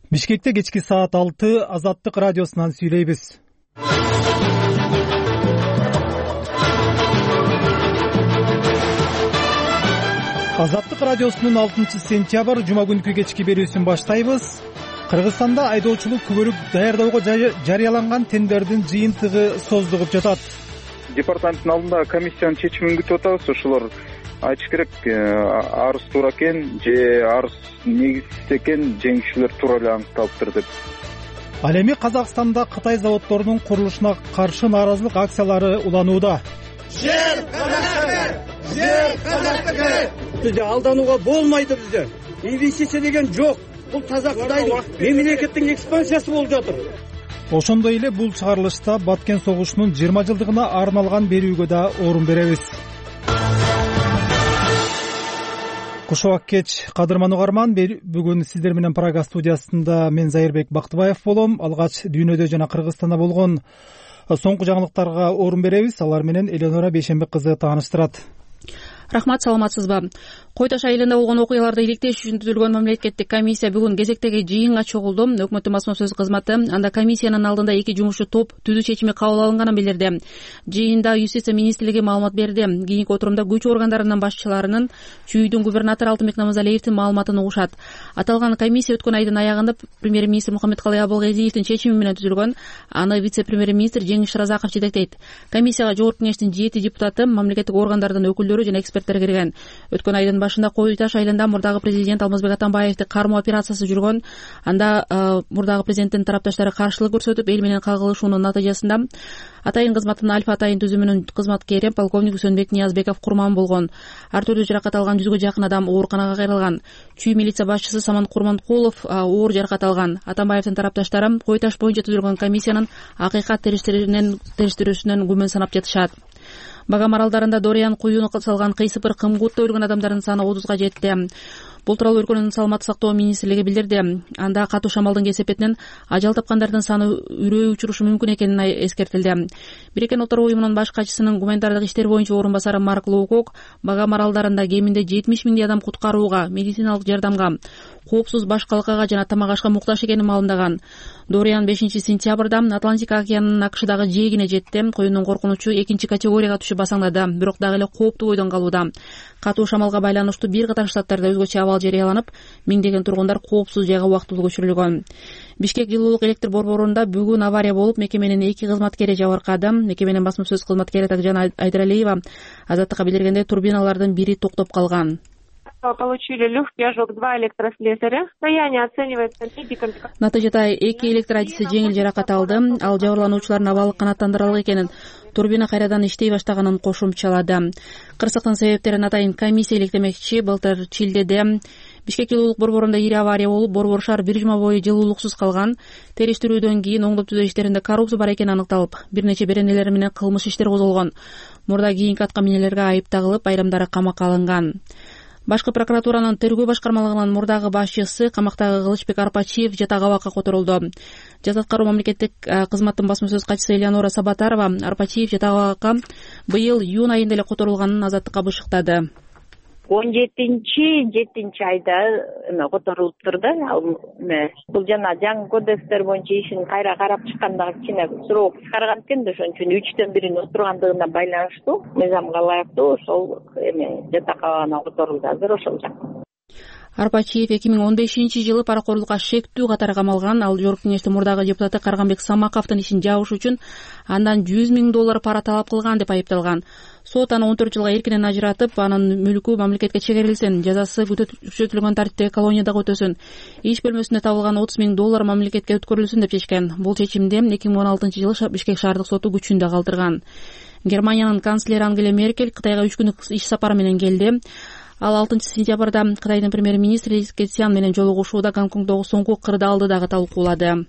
Бишкекте кечки саат 6 Азаттык радиосунан сүйлөйбүз. Азаттык радиосунун 6-сентябрь жума күнкү кечки берүүсүн баштайбыз. Кыргызстанда айдоочулук күбөлүк даярдоого жарыяланган тендердин жыйынтыгы создугуп жатат. Департаменттин алдында комиссиянын чечимин күтүп атабыз. Ошолор айтыш керек, арыз туура экен же арыз негизсиз экен, жеңүүчүлөр туура эле аныкталыптыр деп. Ал эми Казакстанда Кытай заводдорунун курулушуна каршы нааразылык акциялары уланууда. Жер казактык! Жер казактык! Бизде алданууга болмойт, бизде. Инвестиция деген жок. Бул таза Кытайдын мемлекеттин экспансиясы болуп жатыр. Ошондой эле бул чыгарылышта Баткен согушунун 20 жылдыгына арналган берүүгө да орун беребиз. Кушубак кеч, кадырман угарман. Бүгүн сиздер менен Прага студиясында мен Зайырбек Бактыбаев болом. Алгач дүйнөдө жана Кыргызстанда болгон соңку жаңылыктарга орун беребиз. Алар менен Эленора Бейшенбек кызы тааныштырат. Рахмат, саламатсызбы? Кой Таш айылында болгон окуяларды иликтеш үчүн түзүлгөн мамлекеттик комиссия бүгүн кезектеги жыйынга чогулду. Өкмөттүн басма сөз кызматы анда комиссиянын алдында 2 жумушчу топ түзүү чечими кабыл алынганын билдирди. Жыйында Юстиция министрлиги маалымат берди. Кийинки отурумда күч органдарынын башчыларынын чүйдүн губернатору Алтынбек Намазалиевдин маалыматын угушат. Аталган комиссия өткөн айдын аягында премьер-министр Мухаммедкалый Абылгазиевдин чечими менен түзүлгөн. Аны вице-премьер-министр Жеңиш Разаков жетектейт. Комиссияга жогорку кеңештин 7 депутаты, мамлекеттик органдардын өкүлдөрү жана эксперттер кирген. Өткөн айдын башында Кой Таш айылында мурдагы президент Алмазбек Атамбаевди кармоо операциясы жүргөн. Анда мурдагы президенттин тарапташтары каршылык көрсөтүп, эл менен кагылышуунун натыйжасында атайын кызматтын Альфа атайын түзүмүнүн кызматкери полковник Үсөнбек Ниязбеков курман болгон. Ар түрдүү жаракат алган 100гө жакын адам ооруканага кайрылган. Чүй милиция башчысы Саман Курманкулов оор жаракат алган. Атамбаевдин тарапташтары Кой Таш боюнча түзүлгөн комиссиянын акыйкат териштирүүсүнөн күмөн санап жатышат. Багам аралдарында Дориан куюуну салган кыйсыпыр кымгутта өлгөн адамдардын саны 30га жетти. Бул тууралуу өлкөнүн саламаттык сактоо министрлиги билдирди. Анда катуу шамалдын кесепетинен ажал тапкандардын саны үрөө учурушу мүмкүн экени эскертилди. Бириккен Улуттар уюмунун баш катчысынын гуманитардык иштер боюнча орун басары Марк Лоукок Багам аралдарында кеминде 70 миңдей адам куткарууга, медициналык жардамга, коопсуз башкалкага жана тамак ашка муктаж экенин маалымдаган. Дориан 5-сентябрда Атлантика океанынын акшдагы жээгине жетти. Коюндун коркунучу 2 категорияга түшүп басаңдады, бирок дагы эле кооптуу бойдон калууда. Катуу шамалга байланыштуу бир катар штаттарда өзгөчө абал жарыяланып, миңдеген тургундар коопсуз жайга убактылуу көчүрүлгөн. Бишкек жылуулук электр борборунда бүгүн авария болуп, мекеменин 2 кызматкери жабыркады. Мекеменин басма сөз кызматкери Такжан Айдаралиева Азаттыкка билдиргендей, турбиналардын бири токтоп калган. Получили легкий ожог 2 электрослесаря. Состояние оценивается медиками. Натыйжада 2 электроадиси жеңил жаракат алды. Ал жабырлануучулардын абалы канааттандырарлык экенин, турбина кайрадан иштей баштаганын кошумчалады. Кырсыктын себептерин атайын комиссия иликтемекчи. Былтыр Чилдеде Бишкек жылуулук борборунда ири авария болуп, борбор шаар 1 жума бою жылуулуксуз калган. Териштирүүдөн кийин оңдоп түзөө иштеринде коррупция бар экени аныкталып, бир нече беренелер менен кылмыш иштер козголгон. Мурда кийинки атка минелерге айып тагылып, айрымдары камакка алынган. Башкы прокуратуранын тергөө башкармалыгынын мурдагы башчысы камактагы Кылычбек Арпачиев жатак абакка которулду. Жаза аткаруу мамлекеттик кызматтын басма сөз катчысы Элеонора Сабатарова Арпачиев жатак абакка быйыл июнь айында эле которулганын Азаттыкка бышыктады. 17 айда которулуптур да. Бул жана жаңы кодекстер боюнча ишин кайра карап чыкканда кичине суроо кыскарган экен да, ошон үчүн 3төн 1 отургандыгына байланыштуу мыйзамга ылайыктуу ошол жатак абагына которулду азыр ошол жак. Арпачиев 2015-жылы паракорлукка шектүү катары камалган. Ал жогорку кеңештин мурдагы депутаты Карганбек Самаковдун ишин жабыш үчүн андан $100 000 пара талап кылган деп айыпталган. Сот аны 14 жылга эркинен ажыратып, анын мүлкү мамлекетке чегерилсин, жазасы күчөтүлгөн тартипте колонияда өтөсүн. Иш бөлмөсүндө табылган $30 000 мамлекетке өткөрүлсүн деп чечкен. Бул чечимди 2016-жылы Бишкек шаардык соту күчүндө калтырган. Германиянын канцлери Ангела Меркель Кытайга 3 күнлүк иш сапары менен келди. Ал 6-сентябрда Кытайдын премьер-министри Ли Кэцян менен жолугушууда Гонконгдогу соңку кырдаалды дагы талкуулады.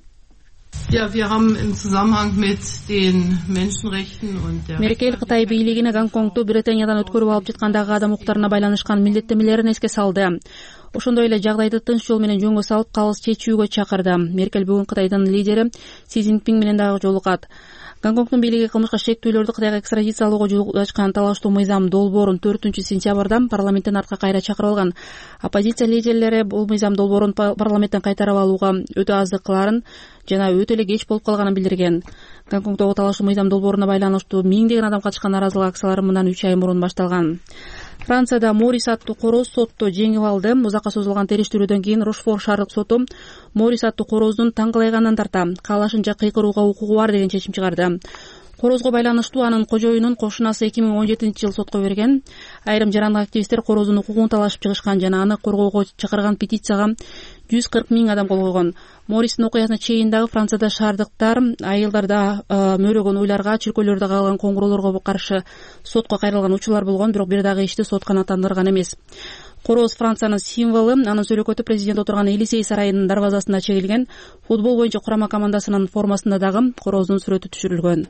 Меркель Кытай бийлигине Гонконгду Британиядан өткөрүп алып жаткандагы адам укуктарына байланышкан милдеттемелерин эске салды. ошондой эле жагдайды тынч жол менен жөнгө салып калыс чечүүгө чакырды. Меркель бүгүн Кытайдын лидери Си Цзиньпин менен дагы жолугат. Гонконгдун бийлиги кылмышка шектүүлөрдү Кытайга экстрадициялоого жол ачкан талаштуу мыйзам долбоорун 4-сентябрда парламенттен артка кайра чакырып алган. Оппозиция лидерлери бул мыйзам долбоорун парламенттен кайтарып алууга өтө аздыккыларын жана өтө эле кеч болуп калганын билдирген. Гонконгдогу талаштуу мыйзам долбооруна байланыштуу миңдеген адам катышкан наразылык акциялары мындан 3 ай мурун башталган. Францияда Морис аттуу короз сотто жеңип алды. Узакка созулган териштирүүдөн кийин Рошфор шаардык соту Морис аттуу короздун таңкылайганынан тарта каалашынча кыйкырууга укугу бар деген чечим чыгарды. Корозго байланыштуу анын кожоюнун кошунасы 2017-жылы сотко берген. Айрым жарандык активисттер короздун укугун талашып чыгышкан жана аны коргоого чакырган петицияга 140 000 адам кол койгон. Мористин окуясына чейин дагы Францияда шаардыктар айылдарда мөөрөгөн уйларга, чиркөөлөрдө калган коңгуроолорго каршы сотко кайрылган учурлар болгон, бирок бир дагы ишти сот канааттандырган эмес. Короз Франциянын символу, анын сүрөкөтү президент отурган Елисей сарайынын дарбазасында чегилген. Футбол боюнча курама командасынын формасында дагы короздун сүрөтү түшүрүлгөн.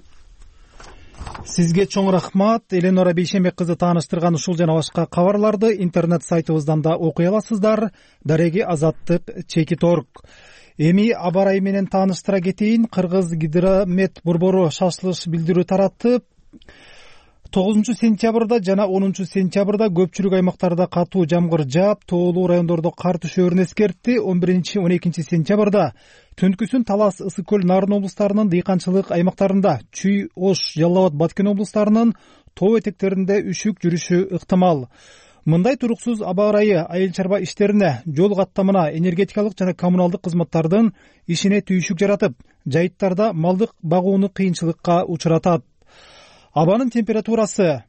Сизге чоң рахмат. Эленора Бейшембек кызы тааныштырган ушул жана башка кабарларды интернет сайтыбыздан да окуй аласыздар. Дареги Азаттык.org. Эми аба ырайы менен тааныштыра кетейин. Кыргыз гидромет борбору шашылыш билдирүү таратып, 9-сентябрда жана 10-сентябрда көпчүлүк аймактарда катуу жамгыр жаап, тоолуу райондордо кар түшөөрүн эскертти. 11-12-сентябрда Түнкүсүн Талас, Ысык көл, Нарын облустарынын дыйканчылык аймактарында, Чүй, Ош, Жалал Абад, Баткен облустарынын тоо этектеринде үшүк жүрүшү ыктымал. Мындай туруксуз аба ырайы айыл чарба иштерине, жол каттамына, энергетикалык жана коммуналдык кызматтардын ишине түйшүк жаратып, жайыттарда малдык багууну кыйынчылыкка учуратат. Абанын температурасы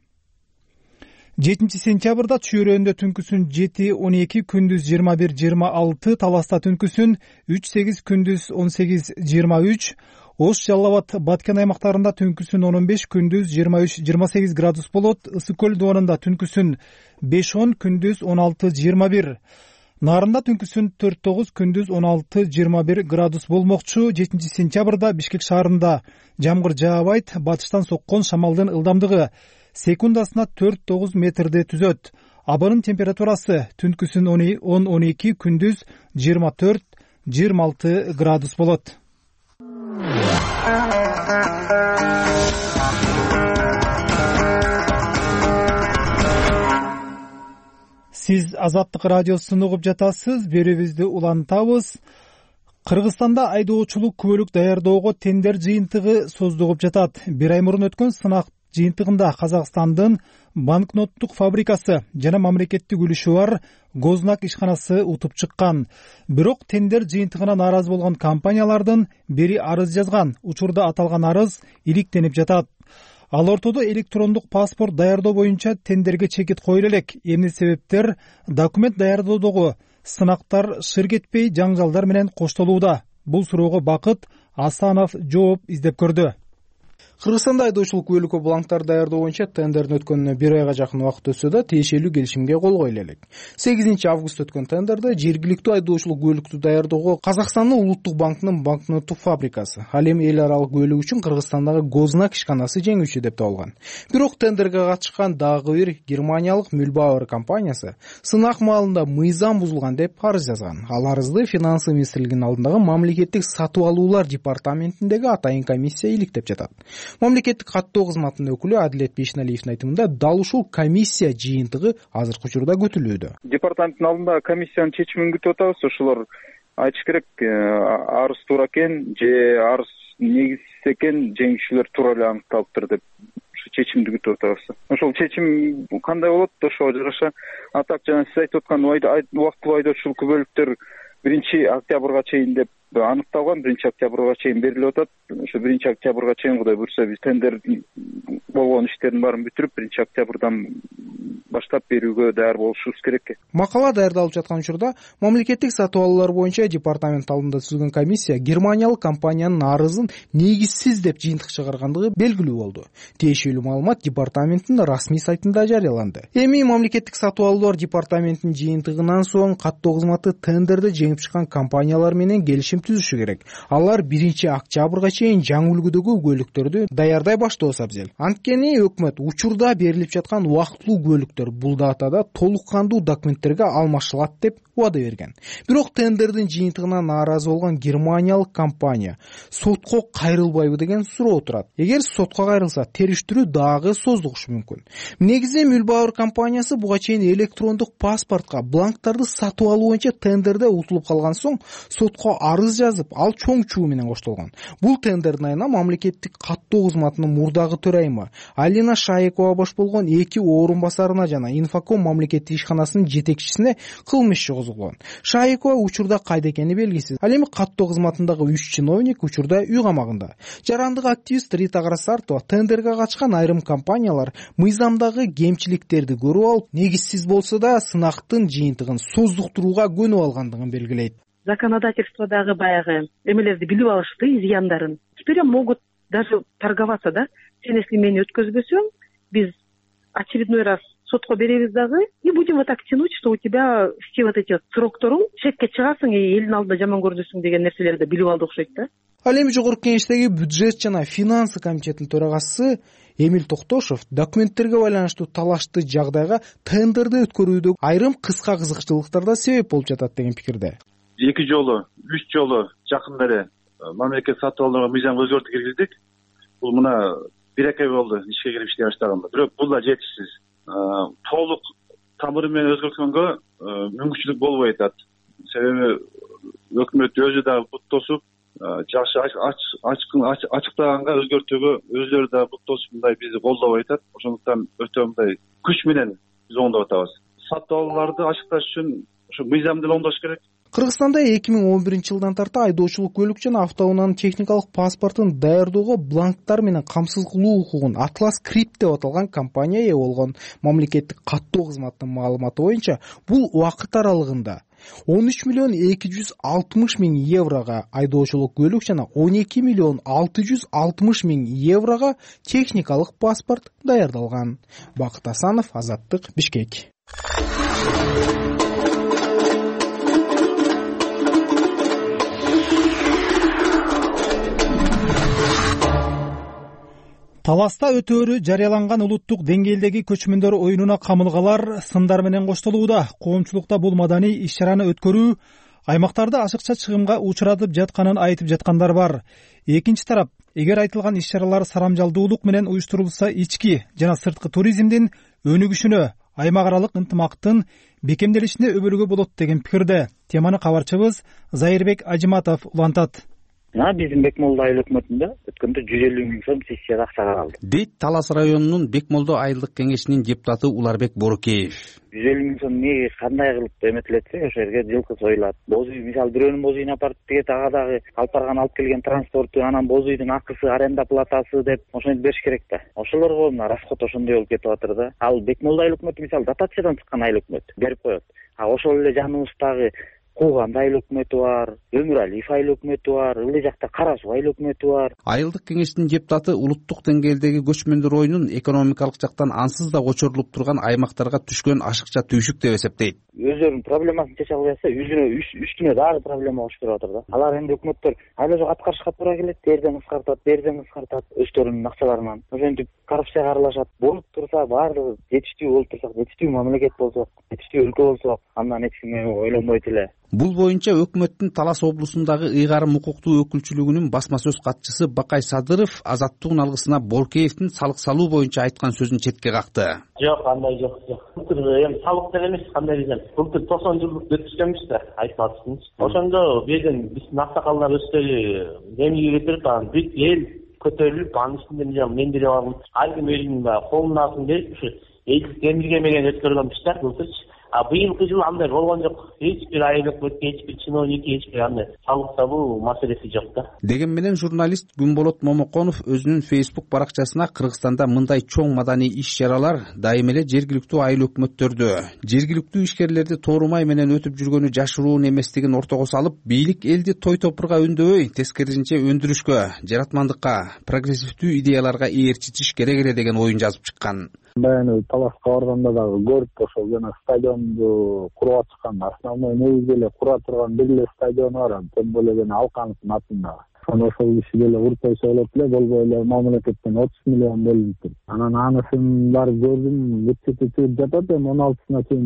7-сентябрда Чүйрөндө түнкүсүн 7-12, күндүз 21-26, Таласта түнкүсүн 3-8, күндүз 18-23, Ош, Жалал Абад, Баткен аймактарында түнкүсүн 15, күндүз 23-28 градус болот. Ысык көл дуанында түнкүсүн 5-10, күндүз 16-21. Нарында түнкүсүн 4-9, күндүз 16-21 градус болмокчу. 7-сентябрда Бишкек шаарында жамгыр жаабайт. Батыштан соккон шамалдын ылдамдыгы секундасына 4-9 метрди түзөт. Абанын температурасы түнкүсүн 10-12, күндүз 24-26 градус болот. Сиз Азаттык радиосун угуп жатасыз. Берүүбүздү улантабыз. Кыргызстанда айдоочулук күбөлүк даярдоого тендер жыйынтыгы создугуп жатат. Бир ай мурун өткөн сынак жыйынтыгында Казакстандын банкноттук фабрикасы жана мамлекеттик үлүшү бар Гознак ишканасы утуп чыккан. Бирок тендер жыйынтыгына нааразы болгон компаниялардын бири арыз жазган. Учурда аталган арыз иликтенип жатат. Ал ортодо электрондук паспорт даярдоо боюнча тендерге чекит коюла элек. Эмне себептер документ даярдоодогу сынактар шыр кетпей жаңжалдар менен коштолууда? Бул суроого Бакыт Асанов жооп издеп көрдү. Кыргызстанда айдоочулук күбөлүккө бланктар даярдоо боюнча тендердин өткөнүнө бир айга жакын убакыт өтсө да тиешелүү келишимге кол коюла элек. 8-август өткөн тендерде жергиликтүү айдоочулук күбөлүктү даярдоого Казакстандын Улуттук банкынын банкноттук фабрикасы, ал эми эл аралык күбөлүк үчүн Кыргызстандагы Гознак ишканасы жеңүүчү деп табылган. Бирок тендерге катышкан дагы бир германиялык Мülbauer компаниясы сынак маалында мыйзам бузулган деп арыз жазган. Ал арызды Финансы министрлигинин алдындагы мамлекеттик сатып алуулар департаментиндеги атайын комиссия иликтеп жатат. Мамлекеттик каттоо кызматынын өкүлү Адилет Бейшналиевдин айтымында дал ушул комиссия жыйынтыгы азыркы учурда күтүлүүдө. Департаменттин алдында комиссиянын чечимин күтүп атабыз. Ошолор айтыш керек, арыз туура экен же арыз негизсиз экен, жеңүүчүлөр туура эле аныкталыптыр деп чечимди күтүп атабыз. Ошол чечим кандай болот, ошого жараша. Атак жана сиз айтып аткан убактылуу айдоочулук күбөлүктөр 1-октябрга чейин деп аныкталган. 1-октябрга чейин берилип атат. Ошо 1-октябрга чейин Кудай буйрса биз тендер болгон иштердин баарын бүтүрүп 1-октябрдан баштап берүүгө даяр болушубуз керек. Макала даярдалып жаткан учурда мамлекеттик сатып алуулар боюнча департамент алдында түзүлгөн комиссия германиялык компаниянын арызын негизсиз деп жыйынтык чыгаргандыгы белгилүү болду. Тиешелүү маалымат департаменттин расмий сайтында жарыяланды. Эми мамлекеттик сатып алуулар департаментинин жыйынтыгынан соң каттоо кызматы тендерде жеңип чыккан компаниялар менен келишим түзүшү керек. Алар 1-октябрга чейин жаңы үлгүдөгү көлүктөрдү даярдай баштоосу абзел. Анткени өкмөт учурда берилип жаткан убактылуу көлүктөр бул датада толук кандуу документтерге алмашылат деп убада берген. Бирок тендердин жыйынтыгына нааразы болгон германиялык компания сотко кайрылбайбы деген суроо турат. Эгер сотко кайрылса, териштирүү дагы создугушу мүмкүн. Негизи Мülbauer компаниясы буга чейин электрондук паспортко бланктарды сатып алуу боюнча тендерде утулуп калган соң сотко арыз жазып, ал чоң чуу менен коштолгон. Бул тендердин айына мамлекеттик каттоо кызматынын мурдагы төрайымы Алина Шаекова баш болгон 2 орун басарына жана Инфоком мамлекеттик ишканасынын жетекчисине кылмыш иши козголгон. Шаекова учурда кайда экени белгисиз. Ал эми каттоо кызматындагы 3 чиновник учурда үй камагында. Жарандык активист Рита Карасартова тендерге катышкан айрым компаниялар мыйзамдагы кемчиликтерди көрүп алып, негизсиз болсо да сынактын жыйынтыгын создуктурууга көнүп алгандыгын белгилейт. Законодательстводагы баягы эмелерди билип алышты, изъяндарын. Теперь могут даже торговаться, да? Сен если мени өткөзбөсөң, биз очередной раз сотко беребиз дагы и будем вот так тянуть, что у тебя все вот эти срокторуң чекке чыгасың и элдин алдында жаман көрүнөсүң деген нерселерди билип алды окшойт да. Ал эми жогорку кеңештеги бюджет жана финансы комитетинин төрагасы Эмиль Токтошов документтерге байланыштуу талашты жагдайга тендерди өткөрүүдө айрым кыска кызыкчылыктар да себеп болуп жатат деген пикирде. 2 жолу, 3 жолу жакында эле мамлекет сатып алууга мыйзамга өзгөртүү киргиздик. Бул мына 1-2 ай болду ишке кирип иштей баштаганга. Бирок бул да жетишсиз. Толук тамыры менен өзгөрткөнгө мүмкүнчүлүк болбой атат. Себеби өкмөт өзү дагы бут тосуп, жакшы ачыктаганга өзгөртүүгө өзүлөрү да бут тосуп мындай бизди колдобой атат. Ошондуктан өтө мындай күч менен биз оңдоп атабыз. Сатып алууларды ачыкташ үчүн ушу мыйзамды оңдош керек. Кыргызстанда 2011 жылдан тарта айдоочулук көлүк жана автоунаанын техникалык паспортун даярдоого бланктар менен камсыз кылуу укугун Atlas Crypt деп аталган компания ээ болгон. Мамлекеттик каттоо кызматынын маалыматы боюнча бул убакыт аралыгында 13 миллион 260 миң еврого айдоочулук көлүк жана 12 миллион 660 миң еврого техникалык паспорт даярдалган. Бакыт Асанов, Азаттык, Бишкек. Таласта өтөөрү жарыяланган улуттук деңгээлдеги көчмөндөр оюнуна камылгалар сындар менен коштолууда. Коомчулукта бул маданий иш-чараны өткөрүү аймактарды ашыкча чыгымга учуратып жатканын айтып жаткандар бар. Экинчи тарап, эгер айтылган иш-чаралар сарамжалдуулук менен уюштурулса, ички жана сырткы туризмдин өнүгүшүнө, аймак аралык ынтымактын бекемделишине өбөлгө болот деген пикирде. Теманы кабарчыбыз Зайырбек Ажиматов улантат. Биздин Бекмолдо айыл өкмөтүндө өткөндө 150 миң сом сессияда акча каралды. Дейт Талас районунун Бекмолдо айылдык кеңешинин депутаты Уларбек Борукеев. 150 миң сом эмне кандай кылып эметилетсе, ошол жерге жылкы союлат. Боз үй, мисалы бирөөнүн боз үйүн апарып тиге ага дагы алып барган алып келген транспорту, анан боз үйдүн акысы, аренда платасы деп ошону бериш керек да. Ошолорго мына расход ошондой болуп кетип атыр да. Ал Бекмолдо айыл өкмөтү мисалы дотациядан чыккан айыл өкмөт берип коет. Ошол эле жаныбыздагы Кууган айыл өкмөтү бар, Өмүралиев айыл өкмөтү бар, ылдый жакта Кара Суу айыл өкмөтү бар. Айылдык кеңештин депутаты улуттук деңгээлдеги көчмөндөр оюнун экономикалык жактан ансыз да очорулуп турган аймактарга түшкөн ашыкча түйшүк деп эсептейт. Өздөрүнүн проблемасын чече албай атса, үстүнө дагы проблема болуштуруп атыр да. Алар энди өкмөттөр айла жок аткарышка туура келет, берден кыскартат өздөрүнүн акчаларынан. Ошентип коррупцияга аралашат. Болуп турса баардыгы жетиштүү болуп турсак, жетиштүү мамлекет болсок, жетиштүү өлкө болсок, андан эч ким ойлонбойт эле. Бул боюнча өкмөттүн Талас облусундагы ыйгарым укуктуу өкүлчүлүгүнүн басма сөз катчысы Бакай Садыров азаттык алгысына Боркеевдин салык салуу боюнча айткан сөзүн четке какты. Жок, андай жок. Былтыр эми салык деп эмес, кандай десем, былтыр 90 жылдык өткүзгөнбүз да, айтып атсыз. Ошондо биздин аксакалдар өздөрү демиге кетирип, анан бүт эл көтөрүлүп, анын үстүндө мен берип алгам. Ар ким өзүнүн колунан берип, ушу элдик демирге менен өткөргөнбүз да былтыр. Быйылкы жылы андай болгон жок. Эч бир айыл өкмөткө, эч бир чиновник, эч бир андай салык табуу маселеси жок да. Деген менен журналист Күнболот Момоконов өзүнүн Facebook баракчасына Кыргызстанда мындай чоң маданий иш-чаралар дайым эле жергиликтүү айыл өкмөттөрдө, жергиликтүү ишкерлерди тоорумай менен өтүп жүргөнү жашыруун эместигин ортого салып, бийлик элди той топурга үндөбөй, тескерисинче өндүрүшкө, жаратмандыкка, прогрессивдүү идеяларга ээрчитиш керек эле деген оюн жазып чыккан. Баягы Таласка барганда дагы көрүп ошол жана стадион стадионду куруп атышкан, основной негизги эле кура турган бир эле стадион бар, тем более жана Алкановдун атында. Ошол киши деле уртой сойлоп эле болбой эле мамлекеттен 30 миллион бөлүнүптүр. Анан анысын барып көрдүм, бүтүп жатат, 16-сына чейин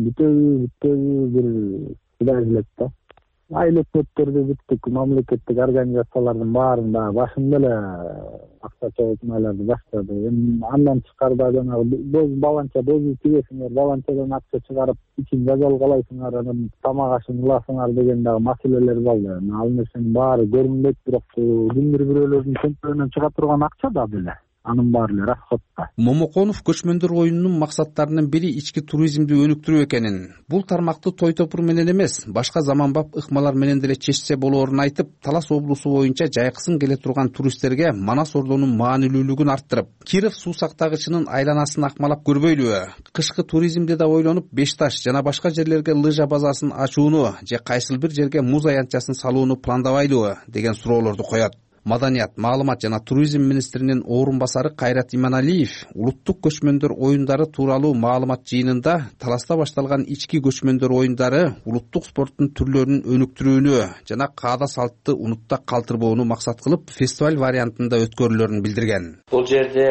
бүтөбү бир Кудай билет да. Айыл өкмөттөрдү бүттүк, мамлекеттик организациялардын баарын дагы башында эле акча чогултмайларды баштады. Эми андан тышкарыда жанагы баланча бозу тигесиңер, баланчадан акча чыгарып, ичин жазалгалайсыңар, анан тамак ашын ыласыңар деген дагы маселелер болду. Ал нерсенин баары көрүнбөйт, бирок кимдир бирөөлөрдүн чөнтөгүнөн чыга турган акча да беле. Анын баары эле расходто. Момоконов көчмөндөр оюнунун максаттарынын бири ички туризмди өнүктүрүү экенин, бул тармакты той топур менен эмес, башка заманбап ыкмалар менен деле чечсе болоорун айтып, Талас облусу боюнча жайкысын келе турган туристтерге Манас ордонун маанилүүлүгүн арттырып, Киров суу сактагычынын айланасын акмалап көрбөйлүбү, кышкы туризмди да ойлонуп, Бешташ жана башка жерлерге лыжа базасын ачууну же кайсыл бир жерге муз аянтчасын салууну пландабайлыбы деген суроолорду коет. Маданият, маалымат жана туризм министринин орун басары Кайрат Иманалиев улуттук көчмөндөр оюндары тууралуу маалымат жыйынында Таласта башталган ички көчмөндөр оюндары улуттук спорттун түрлөрүн өнүктүрүүнү жана каада салтты унутта калтырбоону максат кылып фестиваль вариантында өткөрүлөрүн билдирген. Бул жерде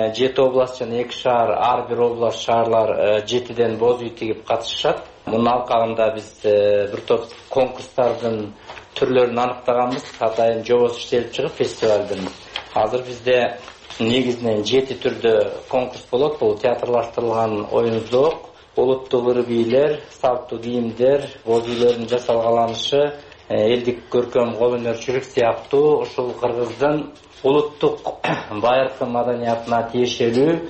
7 област жана 2 шаар, ар бир област шаарлар 7ден боз үй тигип катышышат. Мунун алкагында биз бир топ конкурстардын түрлөрүн аныктаганбыз. Атайын жобосу иштелип чыгып фестивалдын. Азыр бизде негизинен 7 түрдө конкурс болот. Бул театрлаштырылган оюн-зоок, улуттук ыры бийлер, салттуу кийимдер, боз үйлөрдүн жасалгаланышы, элдик көркөм кол өнөрчүлүк сыяктуу ушул кыргыздын улуттук байыркы маданиятына тиешелүү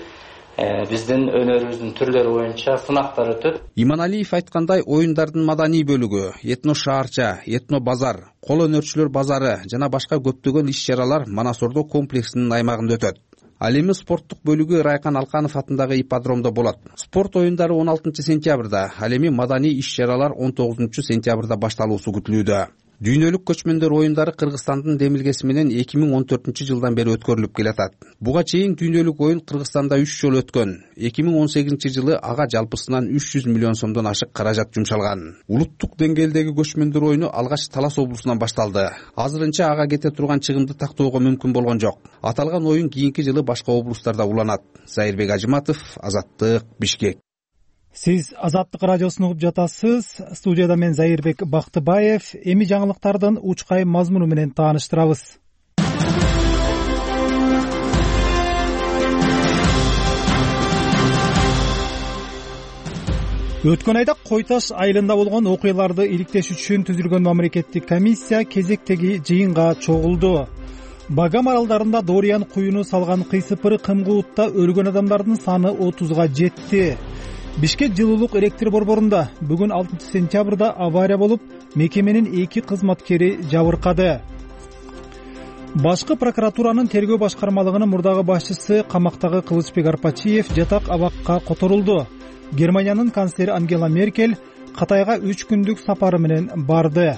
биздин өнөрүбүздүн түрлөрү боюнча сынактар өтөт. Иманалиев айткандай, оюндардын маданий бөлүгү, этно шаарча, этно базар, кол өнөрчүлөр базары жана башка көптөгөн иш-чаралар Манас Ордо комплексинин аймагында өтөт. Ал эми спорттук бөлүгү Райкан Алканов атындагы ипподромдо болот. Спорт оюндары 16 сентябрда, ал эми маданий иш-чаралар 19 сентябрда башталуусу күтүлүүдө. Дүйнөлүк көчмөндөр оюндары Кыргызстандын демилгеси менен 2014-жылдан бери өткөрүлүп келатат. Буга чейин дүйнөлүк оюн Кыргызстанда 3 жолу өткөн. 2018-жылы ага жалпысынан 300 миллион сомдон ашык каражат жумшалган. Улуттук деңгээлдеги көчмөндөр оюну алгач Талас облусунан башталды. Азырынча ага кете турган чыгымды тактоого мүмкүн болгон жок. Аталган оюн кийинки жылы башка облустарда уланат. Зайырбек Ажыматов, Азаттык, Бишкек. Сиз Азаттык радиосун угуп жатасыз. Студияда мен Зайырбек Бактыбаев. Эми жаңылыктардын учкай мазмуну менен тааныштырабыз. Өткөн айда Кой Таш айылында болгон окуяларды иликтеш үчүн түзүлгөн мамлекеттик комиссия кезектеги жыйынга чогулду. Багам аралдарында Дориан куюну салган кыйсыпыры кымгуутта өлгөн адамдардын саны 30га жетти. Бишкек жылуулук электр борборунда бүгүн 6 сентябрда авария болуп, мекеменин 2 кызматкери жабыркады. Башкы прокуратуранын тергөө башкармалыгынын мурдагы башчысы камактагы Кылычбек Арпачиев жатак абакка которулду. Германиянын канцлери Ангела Меркель Кытайга 3 күндүк сапары менен барды.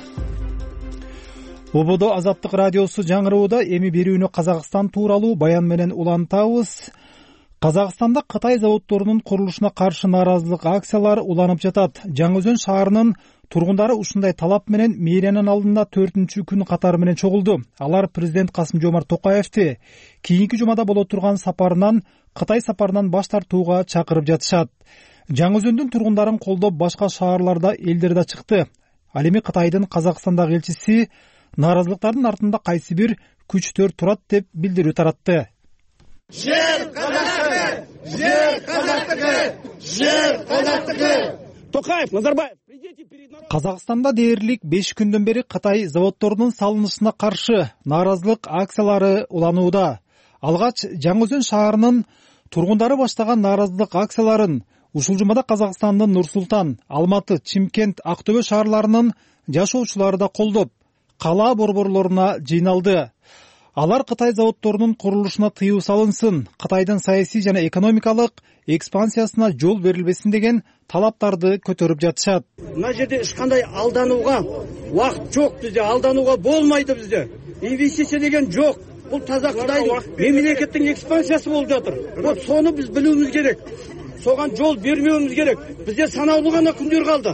Ободо Азаттык радиосу жаңырууда эми берүүнү Казакстан тууралуу баян менен улантабыз. Казакстанда Кытай заводдорунун курулушуна каршы нааразылык акциялары уланып жатат. Жаңы Өзөн шаарынын тургундары ушундай талап менен мэриянын алдында 4-күн катары менен чогулду. Алар президент Касым-Жомарт Токаевди кийинки жумада боло турган сапарынан, Кытай сапарынан баш тартууга чакырып жатышат. Жаңы Өзөндүн тургундарын колдоп башка шаарларда элдер да чыкты. Ал эми Кытайдын Казакстандагы элчиси нааразылыктардын артында кайсы бир күчтөр турат деп билдирүү таратты. Жер казактыгы! Жер казактыгы! Жер казактыгы! Токаев, Назарбаев, придите перед народом. Казакстанда дээрлик 5 күндөн бери Кытай заводдорунун салынышына каршы нааразылык акциялары уланууда. Алгач Жаңы Өзөн шаарынын тургундары баштаган нааразылык акцияларын ушул жумада Казакстандын Нур-Султан, Алматы, Чимкент, Актөбө шаарларынын жашоочулары да колдоп, кала борборлоруна жыйналды. Алар Кытай заводдорунун курулушуна тыюу салынсын, Кытайдын саясий жана экономикалык экспансиясына жол берилбесин деген талаптарды көтөрүп жатышат. Мына жерде эч кандай алданууга убакыт жок, бизде алданууга болмойт, бизде инвестиция деген жок. Бул таза Кытайдын мемлекеттин экспансиясы болуп жатыр. Вот сону биз билүүбүз керек. соған жол бермеуіміз керек. Бізде санаулы ғана күндер қалды.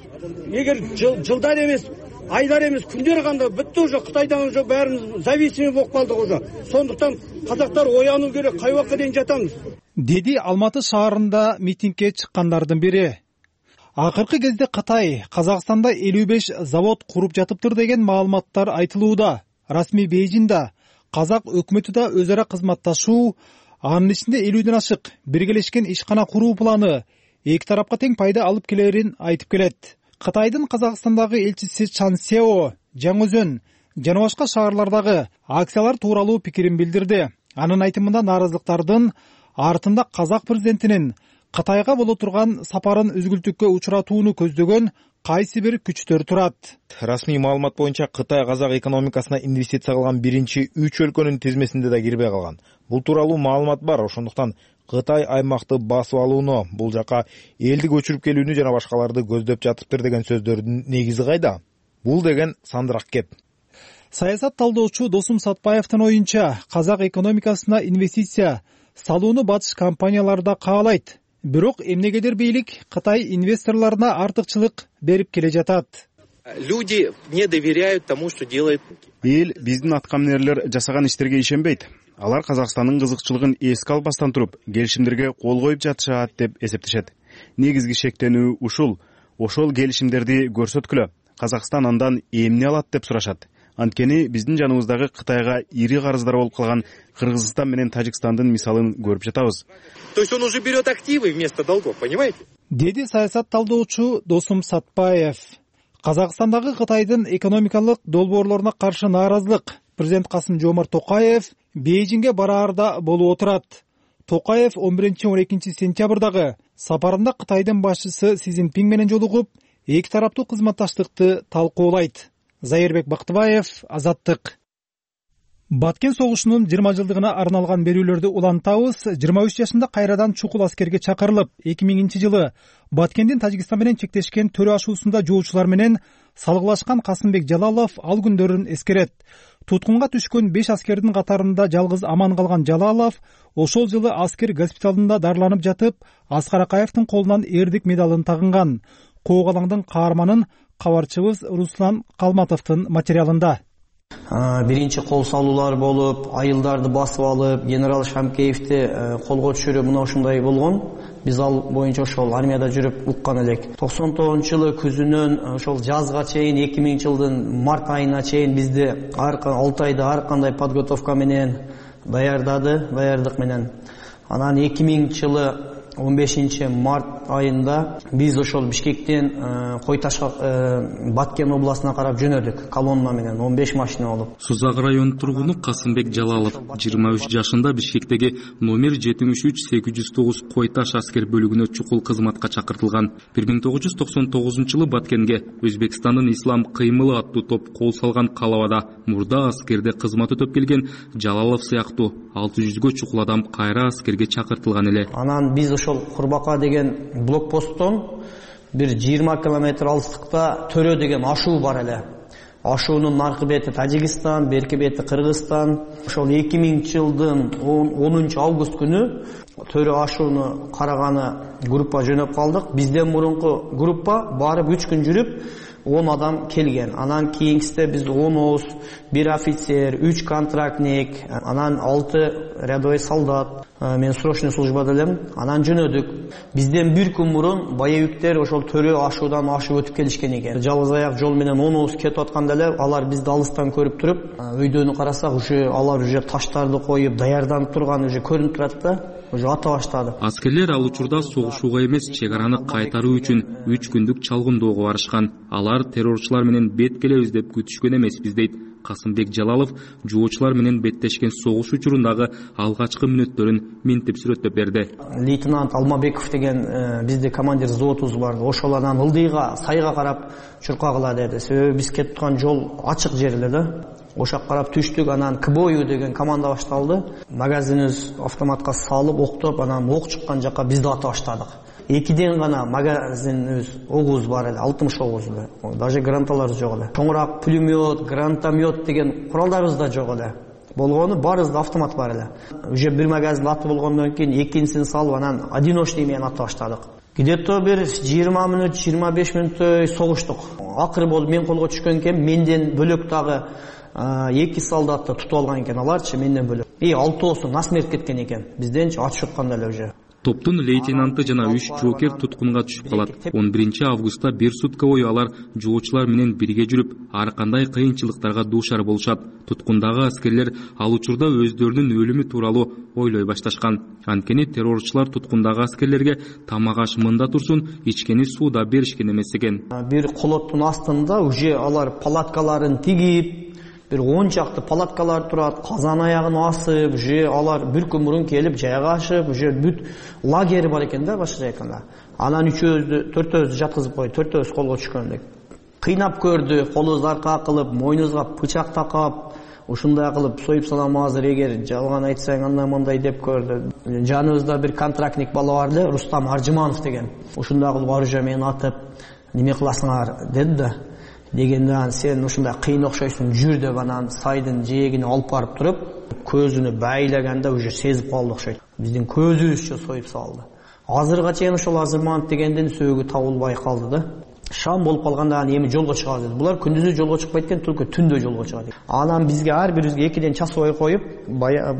Егер жылдар емес, айдар емес, күндер қанда бітті уже. Қытайдан уже бәріміз зависимый болып қалдық уже. Сондықтан қазақтар ояну керек, қай уақытқа дейін жатамыз. Деді Алматы шаарында митингке шыққандардың бірі. Ақырқы кезде Қытай Қазақстанда 55 завод құрып жатыптыр деген маалыматтар айтылууда. Расми Бейжинда қазақ өкмөтү да өзара кызматташуу, анын ичинде 50ден ашык биргелешкен ишкана куруу планы эки тарапка тең пайда алып келерин айтып келет. Кытайдын Казакстандагы элчиси Чан Сео Жаңөзөн жана башка шаарлардагы акциялар тууралуу пикирин билдирди. Анын айтымында нааразылыктардын артында казак президентинин Кытайга боло турган сапарын үзгүлтүккө учуратууну көздөгөн кайсы бир күчтөр турат. Расмий маалымат боюнча Кытай казак экономикасына инвестиция кылган биринчи 3 өлкөнүн тизмесинде да кирбей калган. Бул тууралуу маалымат бар. Ошондуктан Кытай аймакты басып алууну, бул жака элди көчүрүп келүүнү жана башкаларды көздөп жатыптыр деген сөздөрдүн негизи кайда? Бул деген сандырак кеп. Саясат талдоочу Досум Сатпаевдин оюнча, казак экономикасына инвестиция салууну батыш компаниялары да каалайт. Бирок эмнегедир бийлик Кытай инвесторлоруна артыкчылык берип келе жатат. Люди не доверяют тому, что делает. Эл биздин аткаминерлер жасаган иштерге ишенбейт. Алар Казакстандын кызыкчылыгын эске албастан туруп, келишимдерге кол коюп жатышат деп эсептешет. Негизги шектенүү ушул. Ошол келишимдерди көрсөткүлө. Казакстан андан эмне алат деп сурашат. Анткени биздин жаныбыздагы Кытайга ири карыздар болуп калган Кыргызстан менен Тажикстандын мисалын көрүп жатабыз. То есть он уже берет активы вместо долгов, понимаете? Деди саясат талдоочу Досум Сатпаев. Казакстандагы Кытайдын экономикалык долбоорлоруна каршы нааразылык президент Касым-Жомарт Токаев Бейжиңге бараарда болуп отурат. Токаев 11-12 сентябрдагы сапарында Кытайдын башчысы Си Цзиньпин менен жолугуп, эки тараптуу кызматташтыкты талкуулайт. Зайырбек Бактыбаев, Азаттык. Баткен согушунун 20 жылдыгына арналган берүүлөрдү улантабыз. 23 жашында кайрадан чукул аскерге чакырылып, 2000-жылы Баткендин Тажикстан менен чектешкен төрө ашуусунда жоочулар менен салгылашкан Касымбек Жалалов ал күндөрүн эскерет. Туткунга түшкөн 5 аскердин катарында жалгыз аман калган Жалалов ошол жылы аскер госпиталында дарыланып жатып, Аскар Акаевдин колунан эрдик медалын тагынган. Коогалаңдын каарманын кабарчыбыз Руслан Калматовдун материалында. Биринчи кол салуулар болуп, айылдарды басып алып, генерал Шамкеевди колго түшүрүү мына ушундай болгон. Биз ал боюнча ошол армияда жүрүп уккан элек. 99-жылы күзүнөн ошол жазга чейин 2000-жылдын март айына чейин бизди 6 айда ар кандай подготовка менен даярдык менен. Анан 2000-жылы 15 март айында биз ошол Бишкектен Койташка Баткен областына карап жөнөдүк колонна менен 15 машина болуп. Сузак районунун тургуну Касымбек Жалалов 23 жашында Бишкектеги номер 73809 Койташ аскер бөлүгүнө чукул кызматка чакыртылган. 1999-жылы Баткенге Өзбекстандын Ислам кыймылы аттуу топ кол салган калабада мурда аскерде кызмат өтөп келген Жалалов сыяктуу 600гө чукул адам кайра аскерге чакыртылган эле. Анан биз ошол Курбака деген блокпосттон бир 20 километр алыстыкта Төрө деген ашуу бар эле. Ашуунун наркы бети Тажикстан, берки бети Кыргызстан. Ошол 2000-жылдын 10 август күнү Төрө ашууну караганы группа жөнөп калдык. Бизден мурунку группа барып 3 күн жүрүп 10 адам келген. Анан кийинкисте биз 10 оз, 1 офицер, 3 контрактник, анан 6 рядовой солдат, мен срочный службада элем. Анан жөнөдүк. Бизден бир күн мурун боевиктер ошол Төрө ашуудан ашып өтүп келишкен экен. Жалгыз аяк жол менен 10 оз кетип атканда эле алар бизди алыстан көрүп туруп, өйдөнү карасак, алар уже таштарды коюп, даярданып турганы уже көрүнүп турат да. Уже ата баштады. Аскерлер ал учурда согушууга эмес, чек араны кайтаруу үчүн 3 күндүк чалгындоого барышкан. Алар террорчулар менен бет келебиз деп күтүшкөн эмеспиз дейт Касымбек Жалалов. Жоочулар менен беттешкен согуш учурундагы алгачкы мүнөттөрүн минтип сүрөттөп берди. Лейтенант Алмабеков деген бизде командир взводубуз бар. Ошол анан ылдыйга, сайга карап чуркагыла деди. Себеби биз кетип турган жол ачык жер эле да. Ошак карап түштүк, анан КБО деген команда башталды. Магазинибиз автоматка салып, октоп, анан ок чыккан жака бизди ата баштадык. 2ден гана магазинибиз огуз бар эле, 60 огуз эле. Даже гранаталар жок эле. Чоңураак пулемет, гранатомет деген куралдарыбыз да жок эле. болгону баарыбызда автомат бар эле. Уже бир магазин аты болгондон кийин экинчисин салып анан одиночный менен ата баштадык. Где-то бир 20 мүнөт 25 мүнөттөй согуштук. Акыры болуп мен колго түшкөн экен, менден бөлөк дагы 2 солдатты тутуп алган экен, аларчы менден бөлөк. 6 насмерть кеткен экен. Бизденчи атышып атканда эле уже. Топтун лейтенанты жана 3 жоокер туткунга түшүп калат. 11 августта 1 сутка бою алар жоочулар менен бирге жүрүп, ар кандай кыйынчылыктарга дуушар болушат. Туткундагы аскерлер ал учурда өздөрүнүн өлүмү тууралуу ойлой башташкан. Анткени террорчулар туткундагы аскерлерге тамак аш мында турсун, ичкени сууда беришкен эмес экен. Бир колоттун астында уже алар палаткаларын тигип, bir 10 çaktı palatkalar turat, kazan ayağını asıp, alar bir gün burun gelip jaygaşıp, büt lageri var eken de başka yakında. Anan 4 jatkızıp koy, 4 kolga çıkönдөк. Kıynap gördü, koluz arka kılıp, moynuzga bıçak takap, ушундай кылып союп салам азыр эгер жалган айтсаң андай деп көрдү. Жаныбызда бир контрактник бала бар эле, Рустам Аржыманов деген. Ушундай кылып оружие менен атып, неме кыласыңар деди да. Дегенде сен ушундай кыйын окшойсуң, жүр деп анан сайдын жээгине алып барып туруп, көзүнө байлаганда уже сезип калды окшойт. Биздин көзүбүзчө союп салды. Азырга чейин ошол Аржыманов дегендин сөөгү табылбай калды да. Шам болуп калганда эми жолго чыгабыз деди. Булар күндүзү жолго чыкпайт экен, только түндө жолго чыгат. Анан бизге ар бирибизге 2 часовой коюп, бая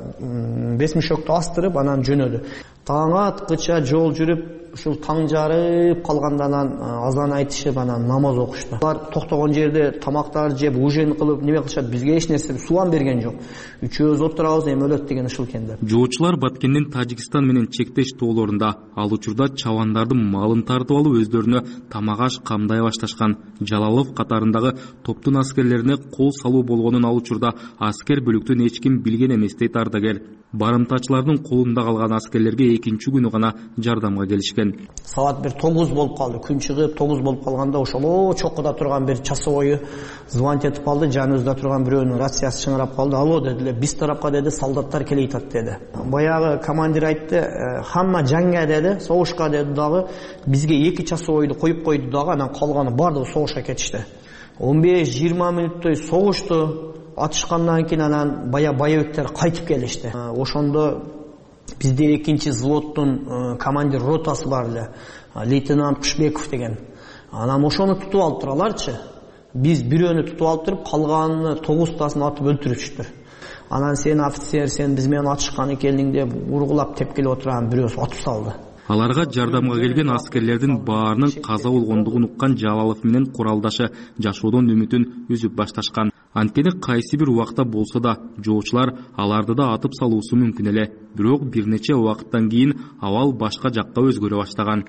5 мешокто астырып, анан жөнөдү. Таң аткыча жол жүрүп, ушул таң жарып калгандан азан айтышып, анан намаз окушту. Алар токтогон жерде тамактар жеп, ужин кылып, неме кылышат, бизге эч нерсе суан берген жок. Үчөөбүз отурабыз, эми өлөт деген ушул экен деп. Жоочулар Баткендин Тажикстан менен чектеш тоолорунда ал учурда чабандардын малын тартып алып өздөрүнө тамак аш камдай башташкан. Жалалов катарындагы топтун аскерлерине кол салуу болгонун ал учурда аскер бөлүктөн эч ким билген эмес дейт ардагер. Барымтачылардын колунда калган аскерлерге экинчи күнү гана жардамга келишкен. Саат 9 болуп калды. Күн чыгып 9 болуп калганда ошол чоккуда турган бир часовой звонить этип калды. Жаныбызда турган бирөөнүн рациясы чыңырап калды. Алло дедилер, биз тарапка деди, солдаттар келе жатат деди. Баягы командир айтты, хамма жаңга деди, согушка деди дагы. Бизге 2 часовойду коюп койду дагы, анан калганы бардыгы согушка кетишти. 15-20 мүнөттөй согушту. Атышкандан кийин анан боевиктер кайтып келишти. Ошондо бизде экинчи взводдун командир ротасы бар эле, лейтенант Кушбеков деген. Анан ошону тутуп алып тураларчы. Биз бирөөнү тутуп алып туруп, калганын 9-тасын атып өлтүрүптүр. Анан сен офицер, сен биз менен атышкан экениң деп ургулап тепкелеп отурган бирөөсү атып салды. Аларга жардамга келген аскерлердин баарынын каза болгондугун уккан Жалалов менен куралдашы жашоодон үмүтүн үзүп башташкан. Анткени кайсы бир убакта болсо да жоочулар аларды да атып салуусу мүмкүн эле. Бирок бир нече убакыттан кийин абал башка жакка өзгөрө баштаган.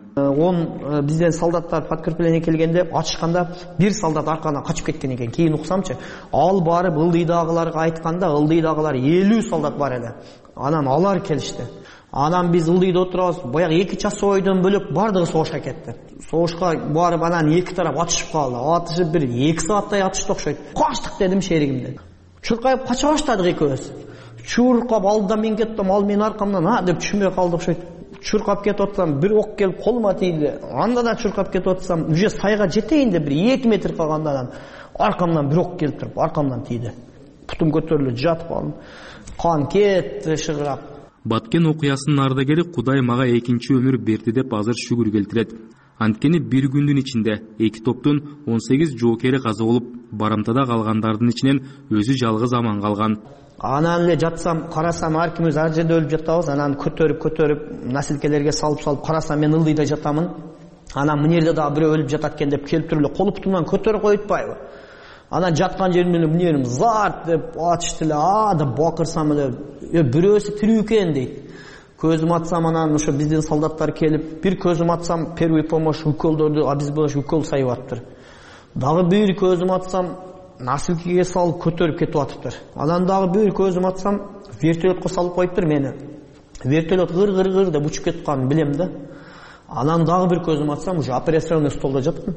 Бизден солдаттар подкрепление келгенде атышканда бир солдат аркадан качып кеткен экен. Кийин уксамчы, ал барып ылдыйдагыларга айтканда, ылдыйдагылар 50 солдат бар эле. Анан алар келишти. Анан биз ылдыйда отурабыз, баягы 2 часовойдон бөлөк бардыгы согушка кетти. Согушка барып анан 2 тарап атышып калды. Атышып бир 2 сааттай атышты окшойт. Качтык дедим шеригимден. Чуркайып кача баштадык экөөбүз. Чуркап алдыдан мен кеттим, ал менин аркамдан деп түшүнбөй калды окшойт. Чуркап кетип атсам, бир ок келип колума тийди. Анда да чуркап кетип атсам, уже сайга жетейин деп бир 2 метр калгандан аркамдан бир ок келип туруп, аркамдан тийди. Путум көтөрүлүп жатып калдым. Кан кетти шыгырап. Баткен окуясынын ардагери Кудай мага экинчи өмүр берди деп азыр шүгүр келтирет. Анткени бир күндүн ичинде эки топтун 18 жоокери каза болуп, барымтада калгандардын ичинен өзү жалгыз аман калган. Анан эле жатсам, карасам ар кимибиз ар жерде өлүп жатабыз. Анан көтөрүп насилкелерге салып карасам мен ылдыйда жатамын. Анан мына жерде дагы бирөө өлүп жатат экен деп келип туруп эле кол бутумдан көтөрүп коюппайбы? Анан жаткан жеримден мына жерим зарт деп атышты эле, деп бакырсам эле бирөөсү тирүү экен дейт. Көзүм атсам анан ошо биздин солдаттар келип, бир көзүм атсам первый помощь уколдорду, обезболивающий укол сайып атыптыр. Дагы бир көзүм атсам насилкеге салып көтөрүп кетип атыптыр. Анан дагы бир көзүм атсам вертолетко салып коюптур мени. Вертолет гыр деп учуп кетканын билем да. Анан дагы бир көзүм атсам уже операционный столдо жаткан.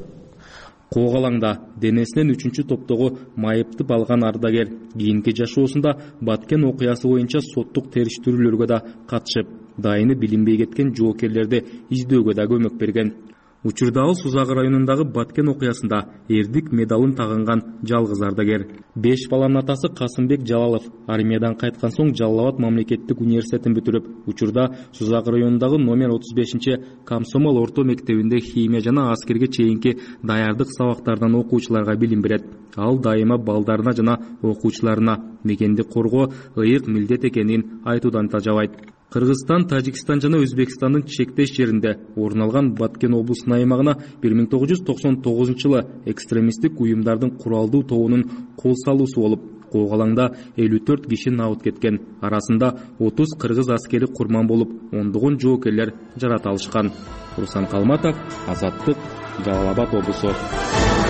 Коогалаңда денесинен 3-чү топтогу майыптып алган ардагер кийинки жашоосунда Баткен окуясы боюнча соттук териштирүүлөргө да катышып, дайыны билинбей кеткен жоокерлерди издөөгө да көмөк берген. Учурдагы Сузагы районундагы Баткен окуясында эрдик медалын тагынган жалгыз ардагер. 5 баланын атасы Касымбек Жалалов армиядан кайткан соң Жалал Абад мамлекеттик университетин бүтүрүп, учурда Сузагы районундагы номер 35 Комсомол орто мектебинде химия жана аскерге чейинки даярдык сабактардан окуучуларга билим берет. Ал дайыма балдарына жана окуучуларына мекенди коргоо ыйык милдет экенин айтуудан тажабайт. Кыргызстан, Тажикстан жана Өзбекстандын чектеш жеринде орун алган Баткен облусунун аймагына 1999-жылы экстремисттик уюмдардын куралдуу тобунун кол салуусу болуп, коогалаңда 54 киши набыт кеткен. Арасында 30 кыргыз аскери курман болуп, ондогон жоокерлер жарата алышкан. Руслан Калматов, Азаттык, Жалал Абад облусу.